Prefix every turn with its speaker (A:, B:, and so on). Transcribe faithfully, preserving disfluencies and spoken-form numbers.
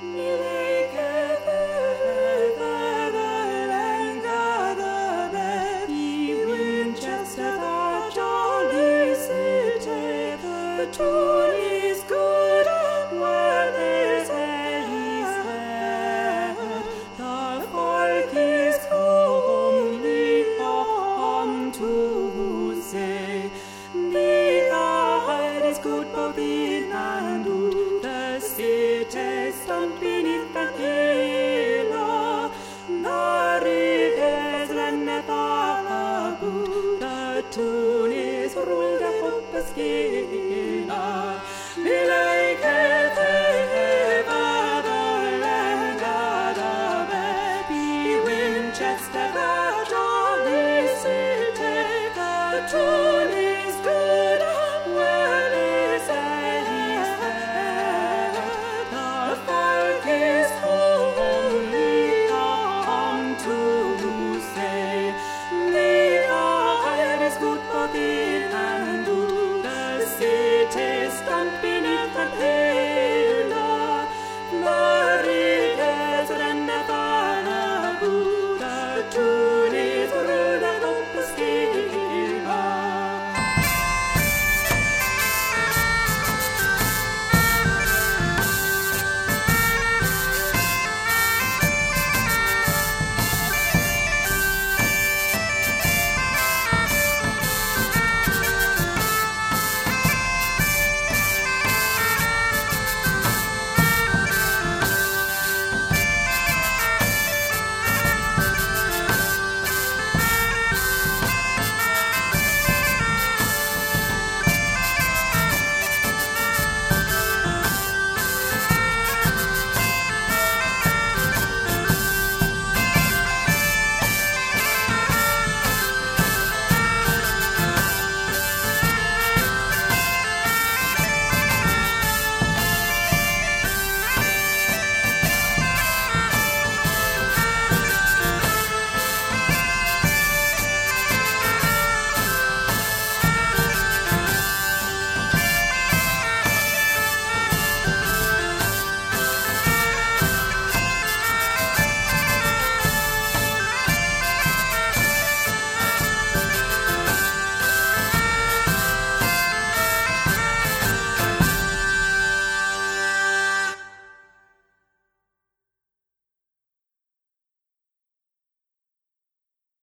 A: The tune is good, well is he said. The folk is comely come to say, the air is good both in and out. The city stand beneath the hill, the rivers runneth about. The tune is ruled up a skin. Winchester, the jolly city, the tune is good, well is he said. The folk is homely come to say, the air is good both in and out. The city stand